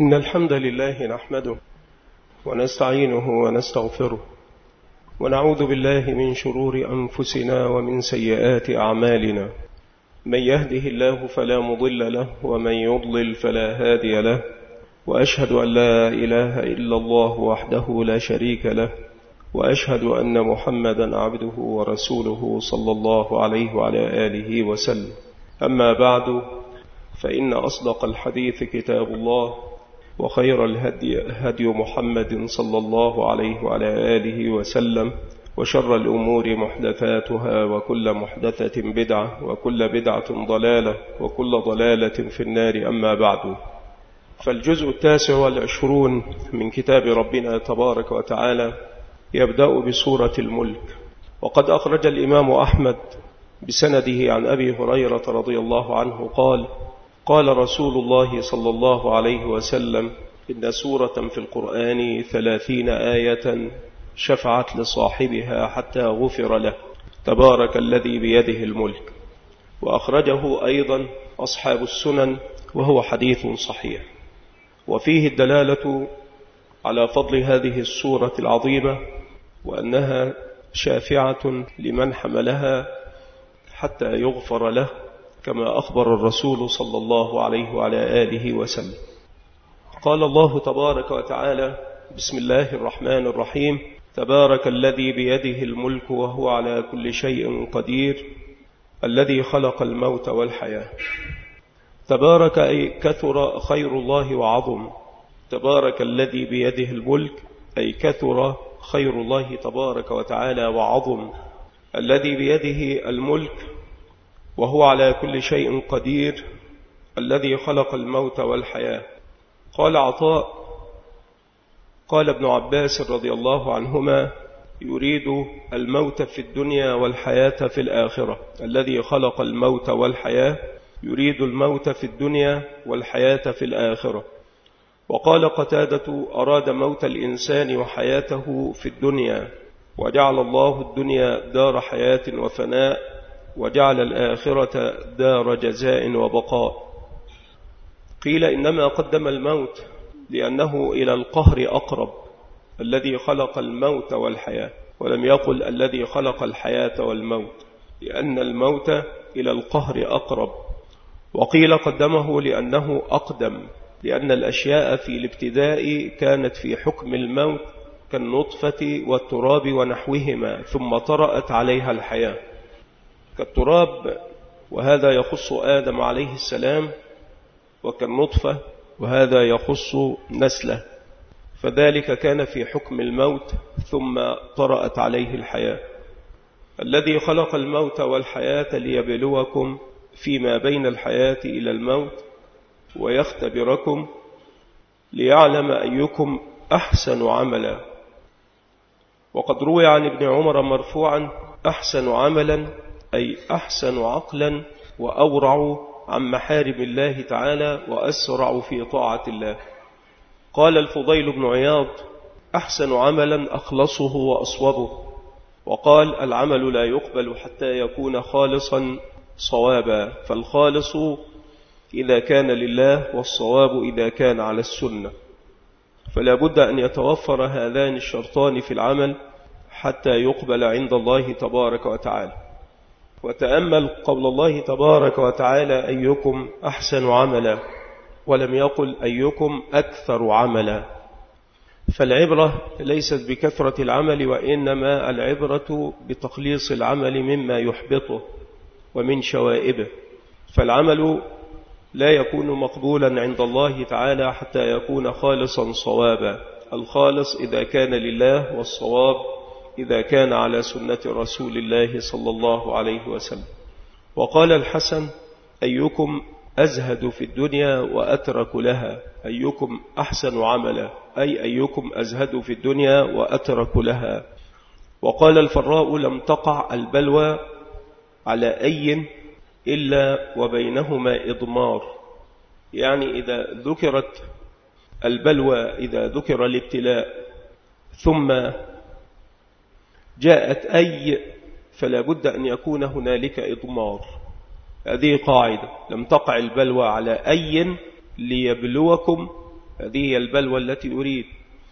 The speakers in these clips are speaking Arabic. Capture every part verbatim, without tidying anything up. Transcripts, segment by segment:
إن الحمد لله نحمده ونستعينه ونستغفره ونعوذ بالله من شرور أنفسنا ومن سيئات أعمالنا. من يهده الله فلا مضل له ومن يضلل فلا هادي له، وأشهد أن لا إله إلا الله وحده لا شريك له، وأشهد أن محمدا عبده ورسوله صلى الله عليه وعلى آله وسلم. أما بعد، فإن أصدق الحديث كتاب الله، وخير الهدي هدي محمد صلى الله عليه وعلى آله وسلم، وشر الأمور محدثاتها، وكل محدثة بدعة، وكل بدعة ضلالة، وكل ضلالة في النار. أما بعد، فالجزء التاسع والعشرون من كتاب ربنا تبارك وتعالى يبدأ بسورة الملك. وقد أخرج الإمام أحمد بسنده عن أبي هريرة رضي الله عنه قال: قال رسول الله صلى الله عليه وسلم: إن سورة في القرآن ثلاثين آية شفعت لصاحبها حتى غفر له، تبارك الذي بيده الملك. وأخرجه أيضا أصحاب السنن، وهو حديث صحيح. وفيه الدلالة على فضل هذه السورة العظيمة، وأنها شافعة لمن حملها حتى يغفر له، كما أخبر الرسول صلى الله عليه وعلى آله وسلم. قال الله تبارك وتعالى: بسم الله الرحمن الرحيم: تبارك الذي بيده الملك وهو على كل شيء قدير، الذي خلق الموت والحياة. تبارك أي كثر خير الله وعظم. تبارك الذي بيده الملك أي كثر خير الله تبارك وتعالى وعظم. الذي بيده الملك وهو على كل شيء قدير، الذي خلق الموت والحياة. قال عطاء: قال ابن عباس رضي الله عنهما: يريد الموت في الدنيا والحياة في الآخرة. الذي خلق الموت والحياة يريد الموت في الدنيا والحياة في الآخرة. وقال قتادة: أراد موت الإنسان وحياته في الدنيا، وجعل الله الدنيا دار حياة وفناء، وجعل الآخرة دار جزاء وبقاء. قيل إنما قدم الموت لأنه إلى القهر أقرب، الذي خلق الموت والحياة، ولم يقل الذي خلق الحياة والموت، لأن الموت إلى القهر أقرب. وقيل قدمه لأنه أقدم، لأن الأشياء في الابتداء كانت في حكم الموت كالنطفة والتراب ونحوهما، ثم طرأت عليها الحياة كالتراب، وهذا يخص آدم عليه السلام، وكالنطفة، وهذا يخص نسله. فذلك كان في حكم الموت، ثم طرأت عليه الحياة. الذي خلق الموت والحياة ليبلوكم فيما بين الحياة إلى الموت، ويختبركم ليعلم أيكم أحسن عملا. وقد روي عن ابن عمر مرفوعا: أحسن عملا أي أحسن عقلا، وأورع عن محارم الله تعالى، وأسرع في طاعة الله. قال الفضيل بن عياض: أحسن عملا أخلصه وأصوبه. وقال: العمل لا يقبل حتى يكون خالصا صوابا، فالخالص إذا كان لله، والصواب إذا كان على السنة. فلا بد أن يتوفر هذان الشرطان في العمل حتى يقبل عند الله تبارك وتعالى. وتأمل قول الله تبارك وتعالى: أيكم أحسن عملا، ولم يقل أيكم أكثر عملا. فالعبرة ليست بكثرة العمل، وإنما العبرة بتخليص العمل مما يحبطه ومن شوائبه. فالعمل لا يكون مقبولا عند الله تعالى حتى يكون خالصا صوابا. الخالص إذا كان لله، والصواب إذا كان على سنة رسول الله صلى الله عليه وسلم. وقال الحسن: أيكم أزهد في الدنيا وأترك لها. أيكم أحسن عملا أي أيكم أزهد في الدنيا وأترك لها. وقال الفراء: لم تقع البلوى على أي إلا وبينهما إضمار. يعني إذا ذكرت البلوى، إذا ذكر الابتلاء ثم جاءت أي، فلا بد أن يكون هنالك إضمار. هذه قاعدة: لم تقع البلوى على أي ليبلوكم هذه هي البلوى التي يريد.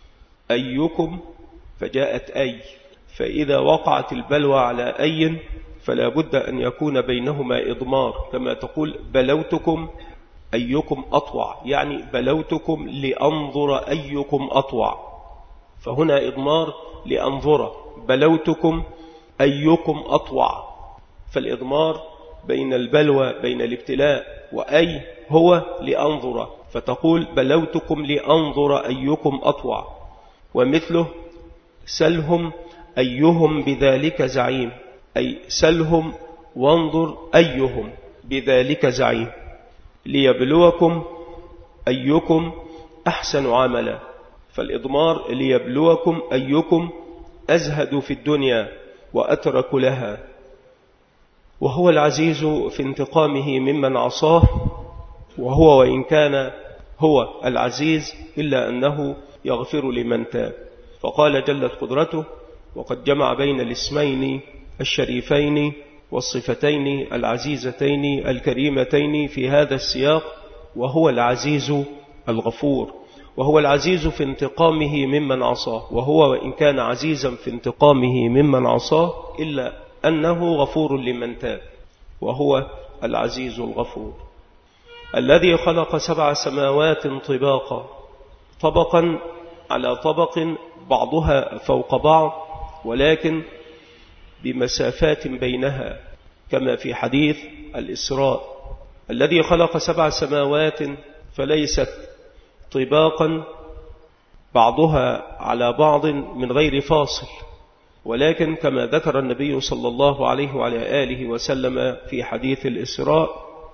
أيكم فجاءت أي، فإذا وقعت البلوى على أي فلا بد أن يكون بينهما إضمار، كما تقول بلوتكم أيكم أطوع، يعني بلوتكم لأنظر أيكم أطوع، فهنا إضمار لأنظر، بلوتكم أيكم أطوع، فالإضمار بين البلوى بين الابتلاء وأي هو لأنظر، فتقول بلوتكم لأنظر أيكم أطوع. ومثله سلهم أيهم بذلك زعيم، أي سلهم وانظر أيهم بذلك زعيم، ليبلوكم أيكم أحسن عملا، فالإضمار ليبلوكم أيكم أزهد في الدنيا وأترك لها. وهو العزيز في انتقامه ممن عصاه، وهو وإن كان هو العزيز إلا أنه يغفر لمن تاب، فقال جلت قدرته وقد جمع بين الاسمين الشريفين والصفتين العزيزتين الكريمتين في هذا السياق، وهو العزيز الغفور، وهو العزيز في انتقامه ممن عصاه، وهو وإن كان عزيزا في انتقامه ممن عصاه إلا أنه غفور لمن تاب، وهو العزيز الغفور. الذي خلق سبع سماوات طباقا، طبقا على طبق بعضها فوق بعض، ولكن بمسافات بينها، كما في حديث الإسراء. الذي خلق سبع سماوات فليست طباقا بعضها على بعض من غير فاصل، ولكن كما ذكر النبي صلى الله عليه وعلى آله وسلم في حديث الإسراء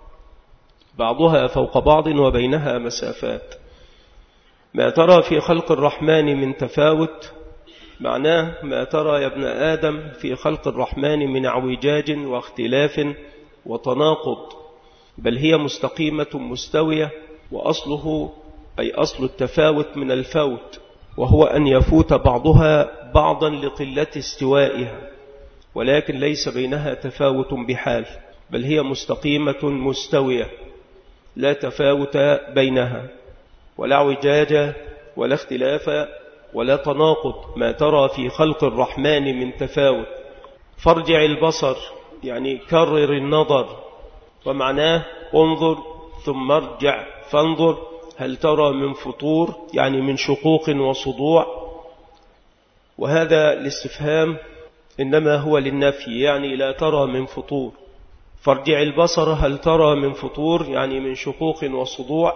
بعضها فوق بعض وبينها مسافات. ما ترى في خلق الرحمن من تفاوت، معناه ما ترى يا ابن آدم في خلق الرحمن من اعوجاج واختلاف وتناقض، بل هي مستقيمة مستوية، وأصله أي أصل التفاوت من الفوت، وهو أن يفوت بعضها بعضا لقلة استوائها، ولكن ليس بينها تفاوت بحال، بل هي مستقيمة مستوية لا تفاوت بينها، ولا اعوجاج ولا اختلاف ولا تناقض. ما ترى في خلق الرحمن من تفاوت. فارجع البصر يعني كرر النظر، ومعناه انظر ثم ارجع فانظر هل ترى من فطور، يعني من شقوق وصدوع. وهذا الاستفهام إنما هو للنفي، يعني لا ترى من فطور. فارجع البصر هل ترى من فطور، يعني من شقوق وصدوع.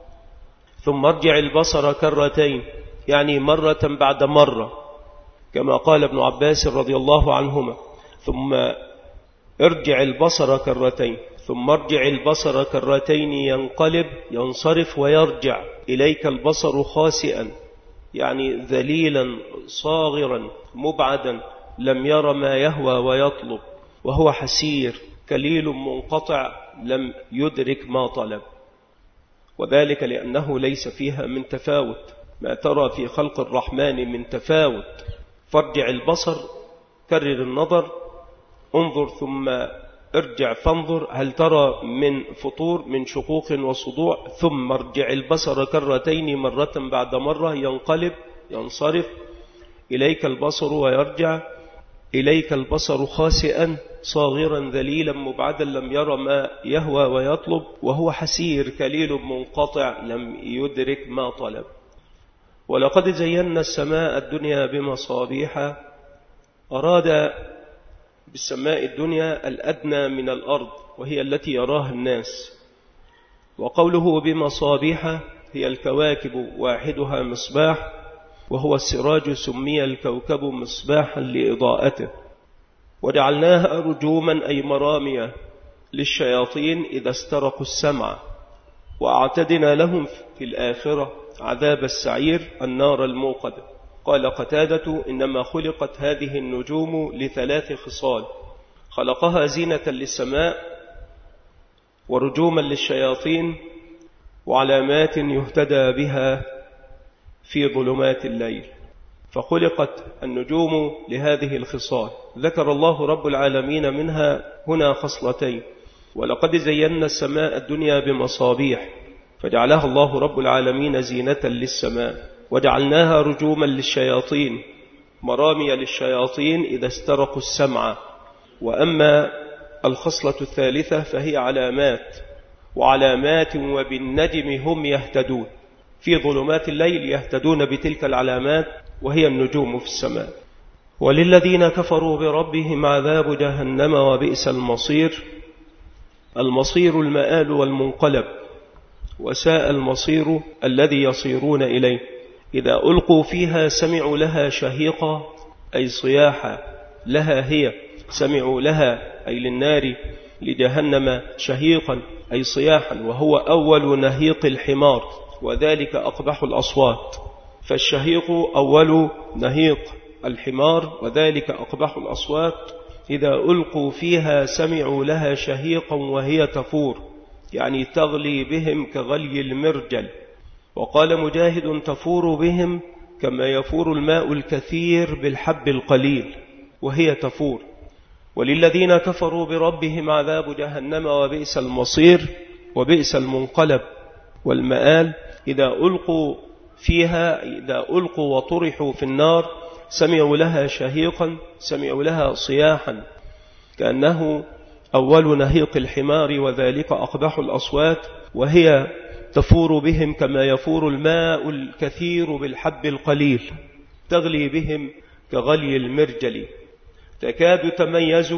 ثم ارجع البصر كرتين، يعني مرة بعد مرة، كما قال ابن عباس رضي الله عنهما: ثم ارجع البصر كرتين، ثم ارجع البصر كرتين ينقلب ينصرف ويرجع إليك البصر خاسئا، يعني ذليلا صاغرا مبعدا لم ير ما يهوى ويطلب، وهو حسير كليل منقطع لم يدرك ما طلب، وذلك لأنه ليس فيها من تفاوت. ما ترى في خلق الرحمن من تفاوت. فارجع البصر كرر النظر، انظر ثم ارجع فانظر هل ترى من فطور من شقوق وصدوع. ثم ارجع البصر كرتين مرة بعد مرة ينقلب ينصرف إليك البصر ويرجع إليك البصر خاسئا صاغرا ذليلا مبعدا لم ير ما يهوى ويطلب، وهو حسير كليل منقطع لم يدرك ما طلب. ولقد زينا السماء الدنيا بمصابيح، أراد بالسماء الدنيا الأدنى من الأرض وهي التي يراها الناس. وقوله بمصابيح هي الكواكب واحدها مصباح، وهو السراج سمي الكوكب مصباحا لإضاءته. وجعلناها رجوما أي مرامية للشياطين إذا استرقوا السمع، وأعتدنا لهم في الآخرة عذاب السعير النار الموقدة. قال قتادة: إنما خلقت هذه النجوم لثلاث خصال: خلقها زينة للسماء، ورجوما للشياطين، وعلامات يهتدى بها في ظلمات الليل. فخلقت النجوم لهذه الخصال. ذكر الله رب العالمين منها هنا خصلتين: ولقد زينا السماء الدنيا بمصابيح، فجعلها الله رب العالمين زينة للسماء، وجعلناها رجوما للشياطين مرامي للشياطين إذا استرقوا السمع. وأما الخصلة الثالثة فهي علامات، وعلامات وبالنجم هم يهتدون، في ظلمات الليل يهتدون بتلك العلامات وهي النجوم في السماء. وللذين كفروا بربهم عذاب جهنم وبئس المصير. المصير المآل والمنقلب، وساء المصير الذي يصيرون إليه. إذا ألقوا فيها سمعوا لها شهيقا أي صياحا، لها هي سمعوا لها أي للنار لجهنم شهيقا أي صياحا، وهو أول نهيق الحمار وذلك أقبح الأصوات. فالشهيق أول نهيق الحمار وذلك أقبح الأصوات. إذا ألقوا فيها سمعوا لها شهيقا وهي تفور، يعني تغلي بهم كغلي المرجل. وقال مجاهد تفور بهم كما يفور الماء الكثير بالحب القليل، وهي تفور. وللذين كفروا بربهم عذاب جهنم وبئس المصير وبئس المنقلب والمآل. إذا ألقوا فيها إذا ألقوا وطرحوا في النار سمعوا لها شهيقا، سمعوا لها صياحا كأنه أول نهيق الحمار وذلك أقبح الأصوات، وهي تفور بهم كما يفور الماء الكثير بالحب القليل، تغلي بهم كغلي المرجل. تكاد تميز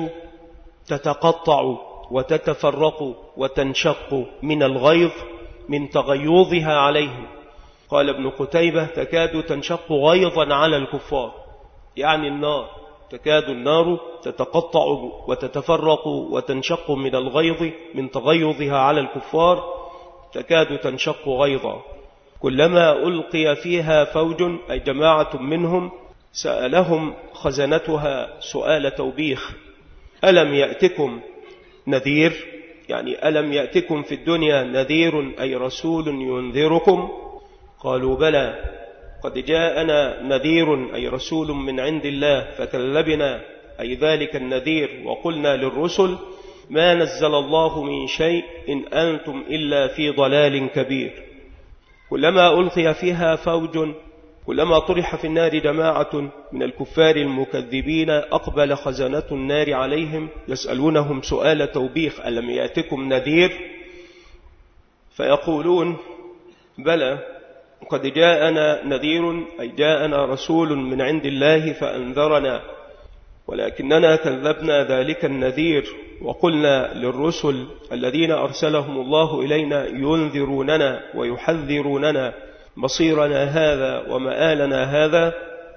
تتقطع وتتفرق وتنشق من الغيظ من تغيظها عليهم. قال ابن قتيبة تكاد تنشق غيظا على الكفار، يعني النار تكاد النار تتقطع وتتفرق وتنشق من الغيظ من تغيظها على الكفار، تكاد تنشق غيظا. كلما ألقي فيها فوج أي جماعة منهم سألهم خزنتها سؤال توبيخ: ألم يأتكم نذير؟ يعني ألم يأتكم في الدنيا نذير أي رسول ينذركم؟ قالوا بلى قد جاءنا نذير أي رسول من عند الله فكذبنا أي ذلك النذير وقلنا للرسل ما نزل الله من شيء إن أنتم إلا في ضلال كبير. كلما ألقي فيها فوج، كلما طرح في النار جماعة من الكفار المكذبين أقبل خزنة النار عليهم يسألونهم سؤال توبيخ: ألم يأتكم نذير؟ فيقولون بلى قد جاءنا نذير أي جاءنا رسول من عند الله فأنذرنا، ولكننا كذبنا ذلك النذير وقلنا للرسل الذين أرسلهم الله إلينا ينذروننا ويحذروننا مصيرنا هذا ومآلنا هذا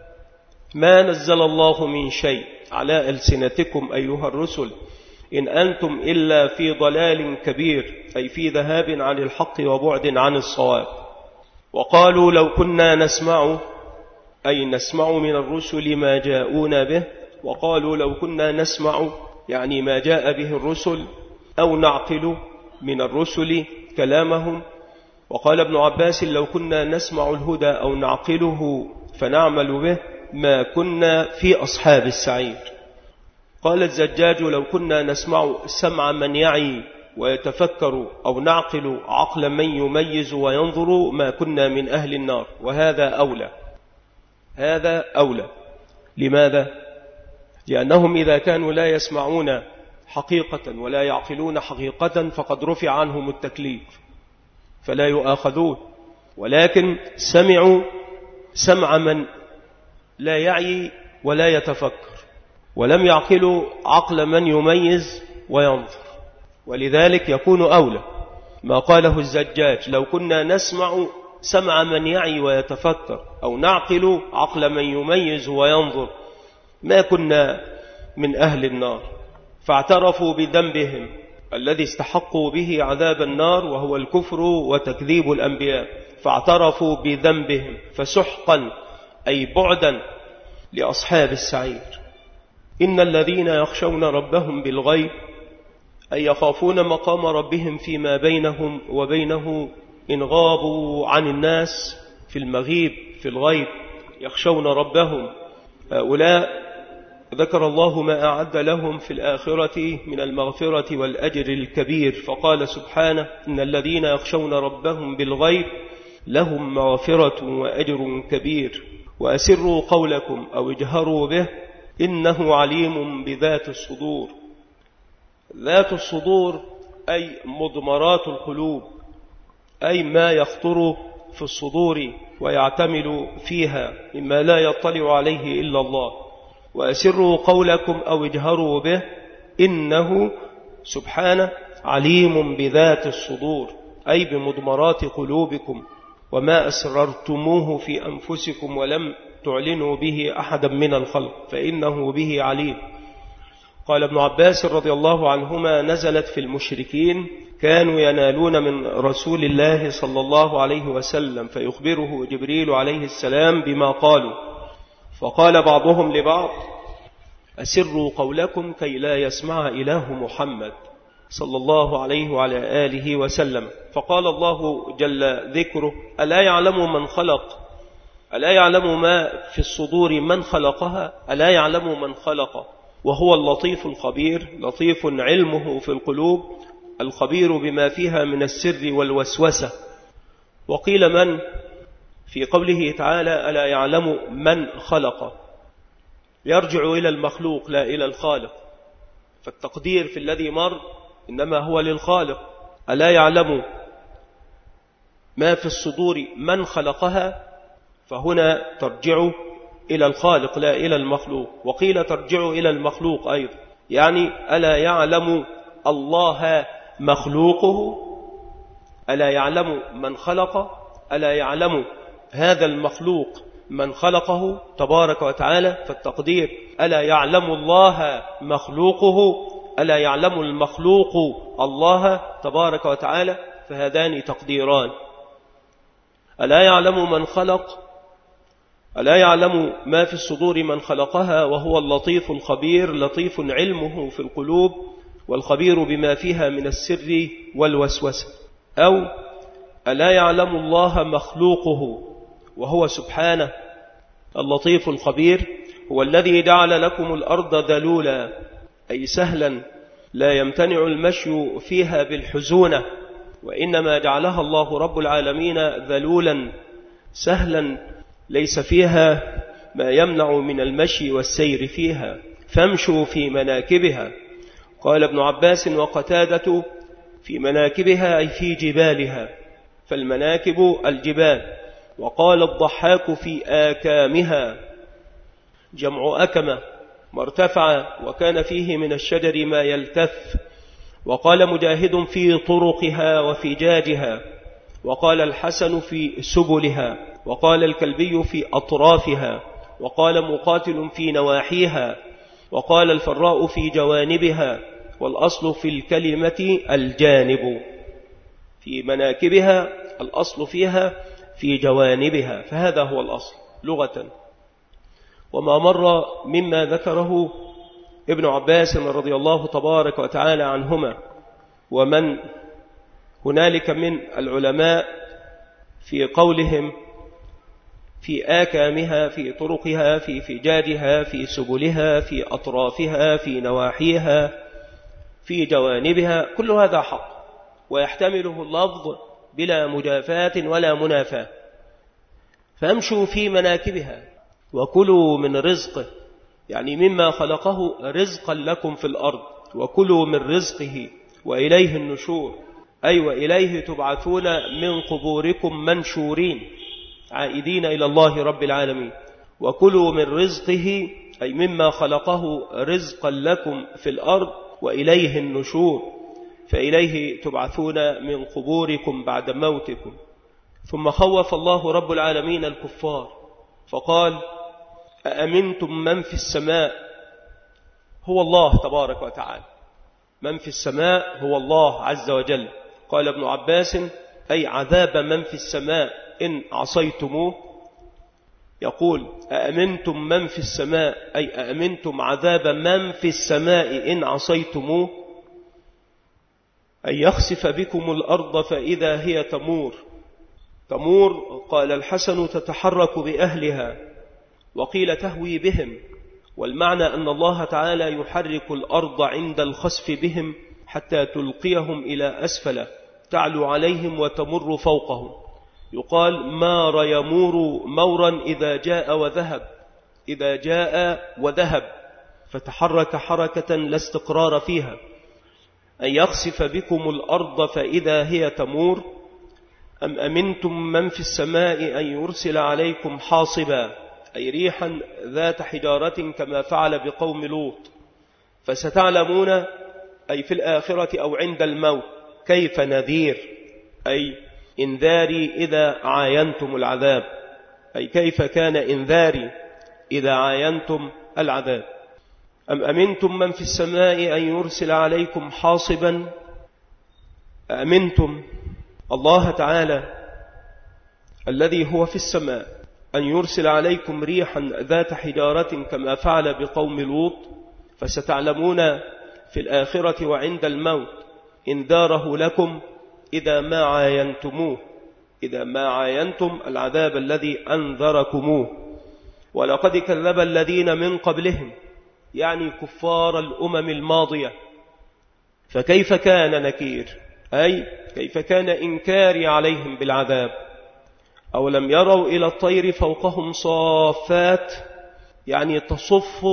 ما نزل الله من شيء على ألسنتكم أيها الرسل إن أنتم إلا في ضلال كبير أي في ذهاب عن الحق وبعد عن الصواب. وقالوا لو كنا نسمع أي نسمع من الرسل ما جاءونا به، وقالوا لو كنا نسمع يعني ما جاء به الرسل أو نعقل من الرسل كلامهم. وقال ابن عباس لو كنا نسمع الهدى أو نعقله فنعمل به ما كنا في أصحاب السعير. قال الزجاج لو كنا نسمع سمع من يعي ويتفكر أو نعقل عقل من يميز وينظر ما كنا من أهل النار. وهذا أولى، هذا أولى. لماذا؟ لأنهم إذا كانوا لا يسمعون حقيقة ولا يعقلون حقيقة فقد رفع عنهم التكليف فلا يؤاخذون، ولكن سمعوا سمع من لا يعي ولا يتفكر، ولم يعقلوا عقل من يميز وينظر، ولذلك يكون أولى ما قاله الزجاج لو كنا نسمع سمع من يعي ويتفكر أو نعقل عقل من يميز وينظر ما كنا من أهل النار. فاعترفوا بذنبهم الذي استحقوا به عذاب النار وهو الكفر وتكذيب الأنبياء، فاعترفوا بذنبهم فسحقا أي بعدا لأصحاب السعير. إن الذين يخشون ربهم بالغيب أي يخافون مقام ربهم فيما بينهم وبينه إن غابوا عن الناس في المغيب في الغيب، يخشون ربهم. هؤلاء ذكر الله ما أعد لهم في الآخرة من المغفرة والأجر الكبير، فقال سبحانه: إن الذين يخشون ربهم بالغيب لهم مغفرة وأجر كبير، وأسروا قولكم أو اجهروا به إنه عليم بذات الصدور. ذات الصدور أي مضمرات القلوب، أي ما يخطر في الصدور ويعتمل فيها مما لا يطلع عليه إلا الله. وأسروا قولكم أو اجهروا به إنه سبحانه عليم بذات الصدور، أي بمضمرات قلوبكم وما أسررتموه في أنفسكم ولم تعلنوا به أحدا من الخلق فإنه به عليم. قال ابن عباس رضي الله عنهما: نزلت في المشركين كانوا ينالون من رسول الله صلى الله عليه وسلم فيخبره جبريل عليه السلام بما قالوا، فقال بعضهم لبعض: أسروا قولكم كي لا يسمع إله محمد صلى الله عليه وعلى آله وسلم. فقال الله جل ذكره: ألا يعلم من خلق، ألا يعلم ما في الصدور من خلقها، ألا يعلم من خلق وهو اللطيف الخبير، لطيف علمه في القلوب، الخبير بما فيها من السر والوسوسة. وقيل من في قوله تعالى: ألا يعلم من خلق، يرجع إلى المخلوق لا إلى الخالق، فالتقدير في الذي مر إنما هو للخالق. ألا يعلم ما في الصدور من خلقها، فهنا ترجع إلى الخالق لا إلى المخلوق. وقيل ترجع إلى المخلوق أيضا، يعني ألا يعلم الله مخلوقه، ألا يعلم من خلق، ألا يعلم هذا المخلوق من خلقه تبارك وتعالى. فالتقدير ألا يعلم الله مخلوقه، ألا يعلم المخلوق الله تبارك وتعالى، فهذان تقديران. ألا يعلم من خلق، ألا يعلم ما في الصدور من خلقها وهو اللطيف الخبير، لطيف علمه في القلوب والخبير بما فيها من السر والوسوسة. أو ألا يعلم الله مخلوقه وهو سبحانه اللطيف الخبير، هو الذي جعل لكم الأرض ذلولا، أي سهلا لا يمتنع المشي فيها بالحزونة، وإنما جعلها الله رب العالمين ذلولا سهلا ليس فيها ما يمنع من المشي والسير فيها، فامشوا في مناكبها. قال ابن عباس وقتادة: في مناكبها أي في جبالها، فالمناكب الجبال. وقال الضحاك: في آكامها، جمع أكمة، ما ارتفع وكان فيه من الشجر ما يلتف. وقال مجاهد: في طرقها وفجاجها. وقال الحسن: في سبلها. وقال الكلبي: في أطرافها. وقال مقاتل: في نواحيها. وقال الفراء: في جوانبها. والأصل في الكلمة الجانب، في مناكبها الأصل فيها في جوانبها، فهذا هو الأصل لغة. وما مر مما ذكره ابن عباس رضي الله تبارك وتعالى عنهما ومن هنالك من العلماء في قولهم: في آكامها، في طرقها، في فجاجها، في سبلها، في أطرافها، في نواحيها، في جوانبها، كل هذا حق ويحتمله اللفظ بلا مجافاة ولا منافاة. فامشوا في مناكبها وكلوا من رزقه، يعني مما خلقه رزقا لكم في الأرض، وكلوا من رزقه وإليه النشور، أي وإليه تبعثون من قبوركم منشورين عائدين إلى الله رب العالمين. وكلوا من رزقه أي مما خلقه رزقا لكم في الأرض وإليه النشور، فإليه تبعثون من قبوركم بعد موتكم. ثم خوف الله رب العالمين الكفار فقال: أأمنتم من في السماء، هو الله تبارك وتعالى، من في السماء هو الله عز وجل. قال ابن عباس: أي عذاب من في السماء إن عصيتموه. يقول: أأمنتم من في السماء، أي أأمنتم عذاب من في السماء إن عصيتموه، أي يخسف بكم الأرض فإذا هي تمور. تمور قال الحسن: تتحرك بأهلها، وقيل تهوي بهم، والمعنى أن الله تعالى يحرك الأرض عند الخسف بهم حتى تلقيهم إلى أسفل تعلو عليهم وتمر فوقهم. يقال مار يمور مورا إذا جاء وذهب، إذا جاء وذهب، فتحرك حركة لا استقرار فيها. أن يخسف بكم الأرض فإذا هي تمور. أم أمنتم من في السماء أن يرسل عليكم حاصبا، أي ريحا ذات حجارة كما فعل بقوم لوط. فستعلمون، أي في الآخرة أو عند الموت، كيف نذير، أي إنذاري إذا عاينتم العذاب، أي كيف كان إنذاري إذا عاينتم العذاب. أم أمنتم من في السماء أن يرسل عليكم حاصبا. أمنتم الله تعالى الذي هو في السماء أن يرسل عليكم ريحا ذات حجارة كما فعل بقوم لوط. فستعلمون في الآخرة وعند الموت إنذاره لكم إذا ما عاينتموه، إذا ما عاينتم العذاب الذي أنذركموه. ولقد كذب الذين من قبلهم، يعني كفار الأمم الماضية، فكيف كان نكير، أي كيف كان إنكاري عليهم بالعذاب. أولم يروا إلى الطير فوقهم صافات، يعني تصف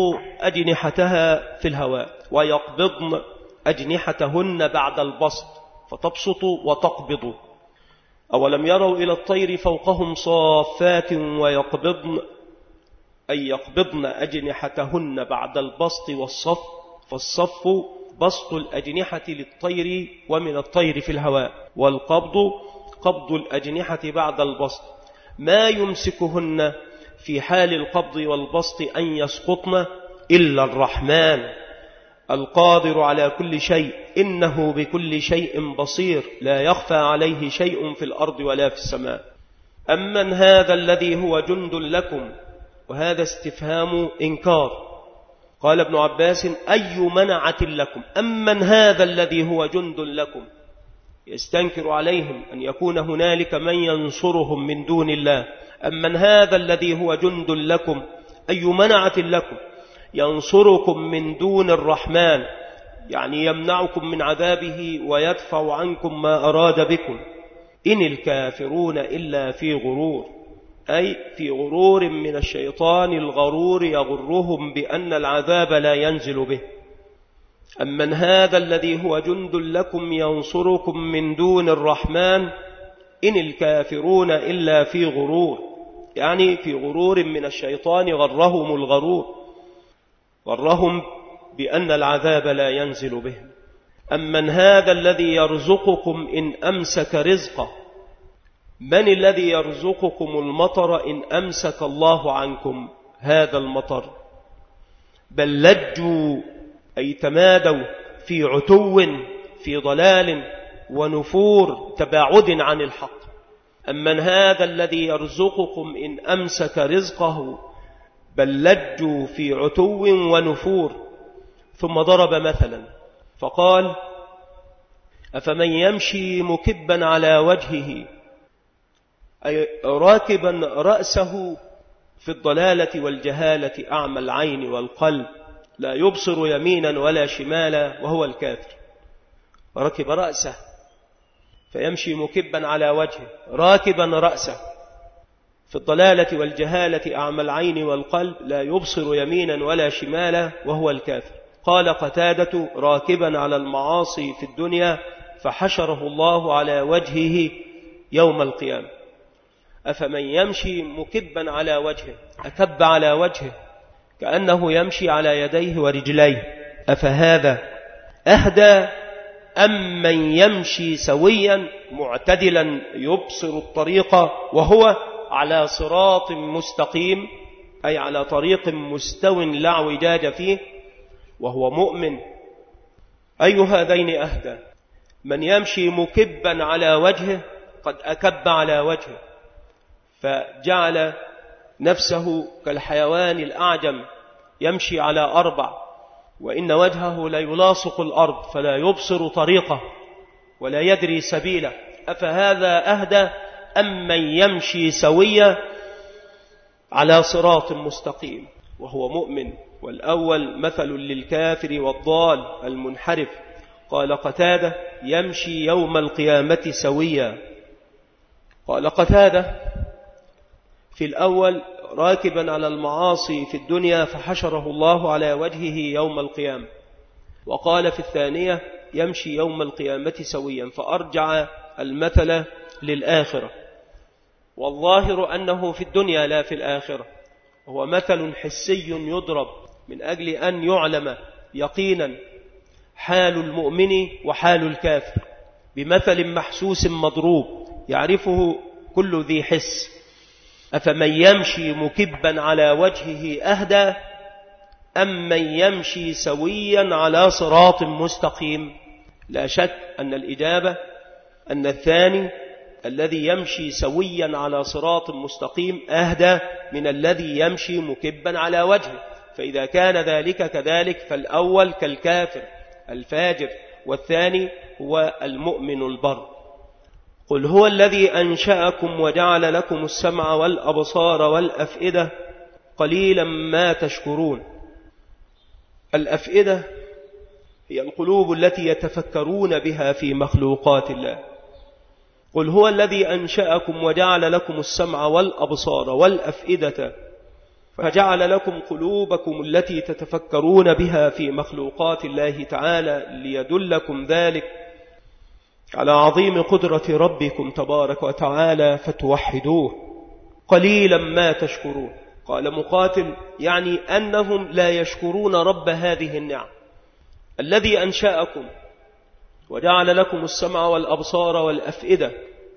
أجنحتها في الهواء، ويقبضن أجنحتهن بعد البسط، فتبسط وتقبض. أولم يروا إلى الطير فوقهم صافات ويقبضن، أي يقبضن أجنحتهن بعد البسط والصف. فالصف بسط الأجنحة للطير ومن الطير في الهواء، والقبض قبض الأجنحة بعد البسط. ما يمسكهن في حال القبض والبسط أن يسقطن إلا الرحمن القادر على كل شيء، إنه بكل شيء بصير، لا يخفى عليه شيء في الأرض ولا في السماء. أمن هذا الذي هو جند لكم، وهذا استفهام إنكار. قال ابن عباس أي منعة لكم، أمن هذا الذي هو جند لكم، يستنكر عليهم أن يكون هنالك من ينصرهم من دون الله. أمن هذا الذي هو جند لكم، أي منعة لكم، ينصركم من دون الرحمن، يعني يمنعكم من عذابه ويدفع عنكم ما أراد بكم. إن الكافرون إلا في غرور، أي في غرور من الشيطان الغرور يغرهم بأن العذاب لا ينزل به. أمن هذا الذي هو جند لكم ينصركم من دون الرحمن إن الكافرون إلا في غرور، يعني في غرور من الشيطان غرهم الغرور، غرهم بأن العذاب لا ينزل به. أمن هذا الذي يرزقكم إن أمسك رزقه، من الذي يرزقكم المطر إن أمسك الله عنكم هذا المطر. بل لجوا، أي تمادوا في عتو، في ضلال ونفور، تباعد عن الحق. أمن هذا الذي يرزقكم إن أمسك رزقه، بل لجوا في عتو ونفور. ثم ضرب مثلا فقال أفمن يمشي مكبا على وجهه، أي راكبا رأسه في الضلالة والجهالة، أعمى العين والقلب، لا يبصر يمينا ولا شمالا، وهو الكافر. ركب رأسه فيمشي مكبا على وجهه، راكبا رأسه في الضلالة والجهالة، أعمى العين والقلب، لا يبصر يمينا ولا شمالا، وهو الكافر. قال قتادة راكبا على المعاصي في الدنيا، فحشره الله على وجهه يوم القيامة. أفمن يمشي مكبا على وجهه، أكب على وجهه كأنه يمشي على يديه ورجليه، أفهذا أهدى أم من يمشي سويا معتدلا يبصر الطريق وهو على صراط مستقيم، أي على طريق مستو لا اعوجاج فيه، وهو مؤمن. أي هذين أهدى، من يمشي مكبا على وجهه قد أكب على وجهه، فجعل نفسه كالحيوان الأعجم يمشي على أربع، وإن وجهه لا يلاصق الأرض فلا يبصر طريقه ولا يدري سبيله. أفهذا أهدى أم من يمشي سويا على صراط مستقيم وهو مؤمن. والأول مثل للكافر والضال المنحرف. قال قتادة يمشي يوم القيامة سويا. قال قتادة في الأول راكبا على المعاصي في الدنيا فحشره الله على وجهه يوم القيامة. وقال في الثانية يمشي يوم القيامة سويا، فأرجع المثل للآخرة. والظاهر أنه في الدنيا لا في الآخرة، هو مثل حسي يضرب من أجل أن يعلم يقينا حال المؤمن وحال الكافر، بمثل محسوس مضروب يعرفه كل ذي حس. أفمن يمشي مكبا على وجهه أهدى أم من يمشي سويا على صراط مستقيم؟ لا شك أن الإجابة أن الثاني الذي يمشي سويا على صراط مستقيم أهدى من الذي يمشي مكبا على وجهه. فإذا كان ذلك كذلك فالأول كالكافر الفاجر، والثاني هو المؤمن البر. قل هو الذي أنشأكم وجعل لكم السمع والأبصار والأفئدة قليلا ما تشكرون. الأفئدة هي القلوب التي يتفكرون بها في مخلوقات الله. قل هو الذي أنشأكم وجعل لكم السمع والأبصار والأفئدة، فجعل لكم قلوبكم التي تتفكرون بها في مخلوقات الله تعالى ليدلكم ذلك على عظيم قدرة ربكم تبارك وتعالى فتوحدوه. قليلا ما تشكرون. قال مقاتل يعني أنهم لا يشكرون رب هذه النعم الذي أنشأكم وجعل لكم السمع والأبصار والأفئدة،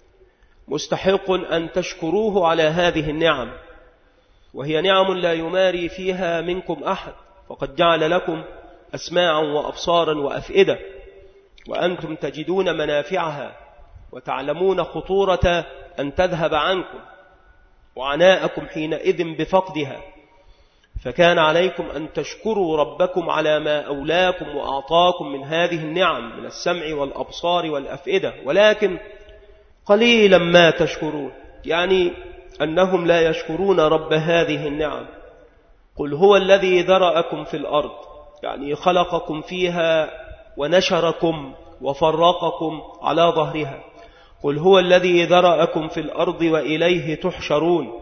مستحق أن تشكروه على هذه النعم، وهي نعم لا يماري فيها منكم أحد، فقد جعل لكم أسماعا وأبصارا وأفئدة وأنتم تجدون منافعها وتعلمون خطورة أن تذهب عنكم وعناءكم حينئذ بفقدها. فكان عليكم أن تشكروا ربكم على ما أولاكم وأعطاكم من هذه النعم من السمع والأبصار والأفئدة، ولكن قليلا ما تشكرون، يعني أنهم لا يشكرون رب هذه النعم. قل هو الذي ذرأكم في الأرض، يعني خلقكم فيها ونشركم وفرقكم على ظهرها. قل هو الذي ذرأكم في الأرض وإليه تحشرون،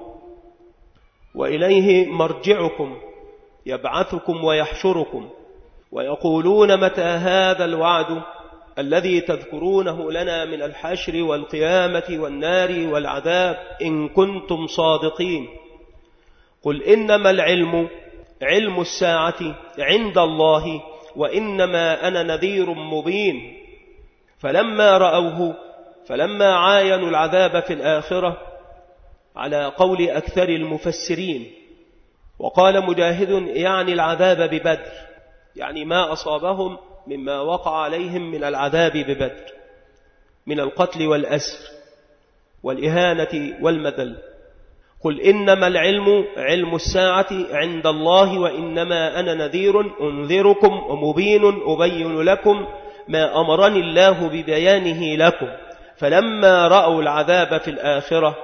وإليه مرجعكم يبعثكم ويحشركم، ويقولون متى هذا الوعد الذي تذكرونه لنا من الحشر والقيامة والنار والعذاب إن كنتم صادقين. قل إنما العلم علم الساعة عند الله وإنما أنا نذير مبين. فلما رأوه فلما عاينوا العذاب في الآخرة على قول أكثر المفسرين، وقال مجاهد يعني العذاب ببدر، يعني ما أصابهم مما وقع عليهم من العذاب ببدر من القتل والأسر والإهانة والمذل. قل إنما العلم علم الساعة عند الله وإنما أنا نذير أنذركم ومبين أبين لكم ما أمرني الله ببيانه لكم. فلما رأوا العذاب في الآخرة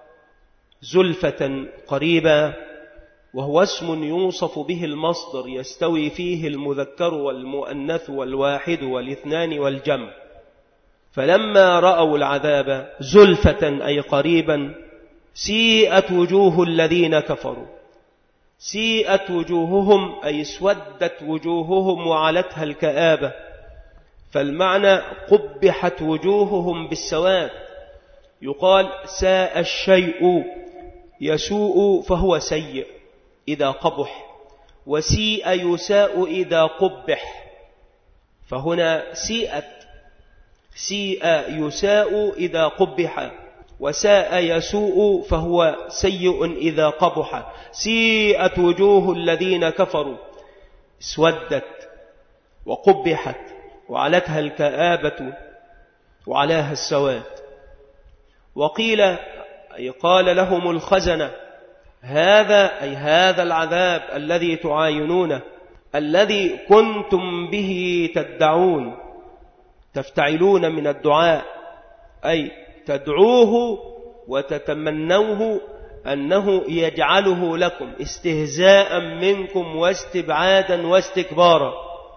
زلفة قريبا، وهو اسم يوصف به المصدر يستوي فيه المذكر والمؤنث والواحد والاثنان والجمع. فلما رأوا العذاب زلفة أي قريبا سيئت وجوه الذين كفروا. سيئت وجوههم أي اسودت وجوههم وعلتها الكآبة، فالمعنى قبحت وجوههم بالسواد. يقال ساء الشيء يسوء فهو سيء إذا قبح، وسيء يساء إذا قبح. فهنا سيئت سيء يساء إذا قبح، وساء يسوء فهو سيء إذا قبح. سيئت وجوه الذين كفروا، اسودت وقبحت وعلتها الكآبة وعلاها السواد. وقيل أي قال لهم الخزنة هذا أي هذا العذاب الذي تعاينونه الذي كنتم به تدعون، تفتعلون من الدعاء أي تدعوه وتتمنوه أنه يجعله لكم استهزاء منكم واستبعادا واستكبارا.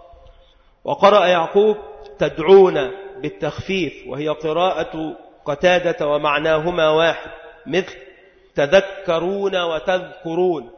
وقرأ يعقوب تدعون بالتخفيف، وهي قراءة قتادة ومعناهما واحد، مثل تذكرون وتذكرون،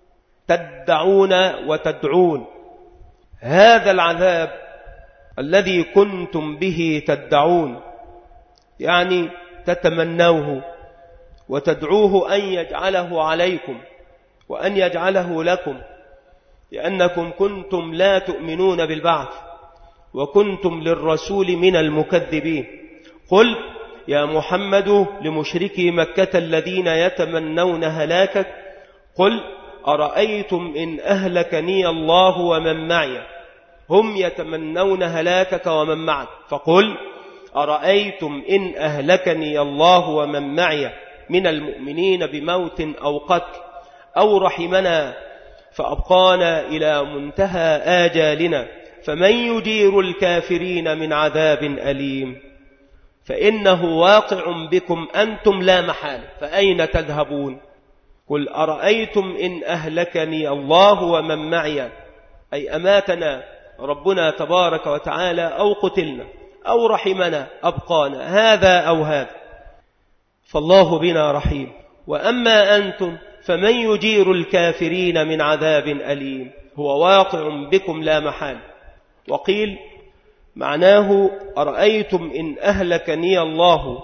تدعون وتدعون. هذا العذاب الذي كنتم به تدعون، يعني تتمنوه وتدعوه أن يجعله عليكم وأن يجعله لكم، لأنكم كنتم لا تؤمنون بالبعث وكنتم للرسول من المكذبين. قل يا محمد لمشركي مكة الذين يتمنون هلاكك، قل أرأيتم إن أهلكني الله ومن معي. هم يتمنون هلاكك ومن معك، فقل أرأيتم إن أهلكني الله ومن معي من المؤمنين بموت أو قتل أو رحمنا فأبقانا إلى منتهى آجالنا فمن يجير الكافرين من عذاب أليم. فإنه واقع بكم أنتم لا محال، فأين تذهبون؟ قل أرأيتم إن أهلكني الله ومن معي، أي أماتنا ربنا تبارك وتعالى أو قتلنا أو رحمنا أبقانا، هذا أو هذا، فالله بنا رحيم. وأما أنتم فمن يجير الكافرين من عذاب أليم، هو واقع بكم لا محال. وقيل معناه أرأيتم إن أهلكني الله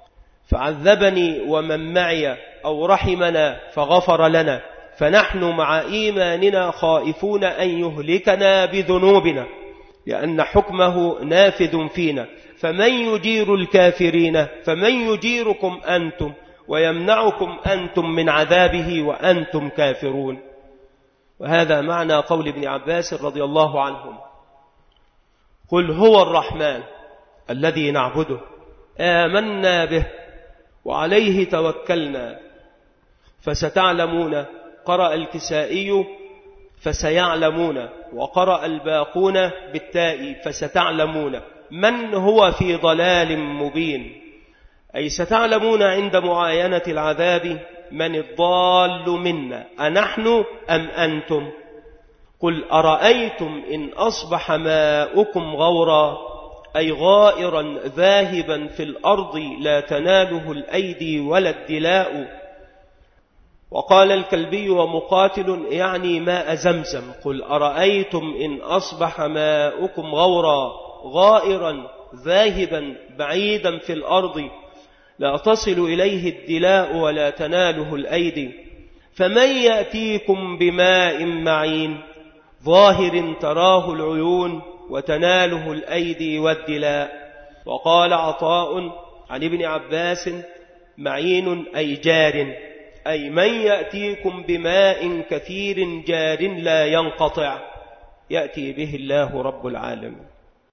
فعذبني ومن معي أو رحمنا فغفر لنا، فنحن مع إيماننا خائفون أن يهلكنا بذنوبنا لأن حكمه نافذ فينا. فمن يجير الكافرين؟ فمن يجيركم أنتم ويمنعكم أنتم من عذابه وأنتم كافرون. وهذا معنى قول ابن عباس رضي الله عنهم: قل هو الرحمن الذي نعبده آمنا به وعليه توكلنا فستعلمون. قرأ الكسائي فسيعلمون، وقرأ الباقون بالتاء فستعلمون من هو في ضلال مبين، أي ستعلمون عند معاينة العذاب من الضال منا، أنحن أم أنتم. قل أرأيتم إن أصبح ماؤكم غورا، أي غائرا ذاهبا في الأرض لا تناله الأيدي ولا الدلاء. وقال الكلبي ومقاتل يعني ماء زمزم. قل أرأيتم إن أصبح ماؤكم غورا، غائرا ذاهبا بعيدا في الأرض لا تصل إليه الدلاء ولا تناله الأيدي، فمن يأتيكم بماء معين ظاهر تراه العيون وتناله الأيدي والدلاء. وقال عطاء عن ابن عباس معين أي جار، أي من يأتيكم بماء كثير جار لا ينقطع، يأتي به الله رب العالمين.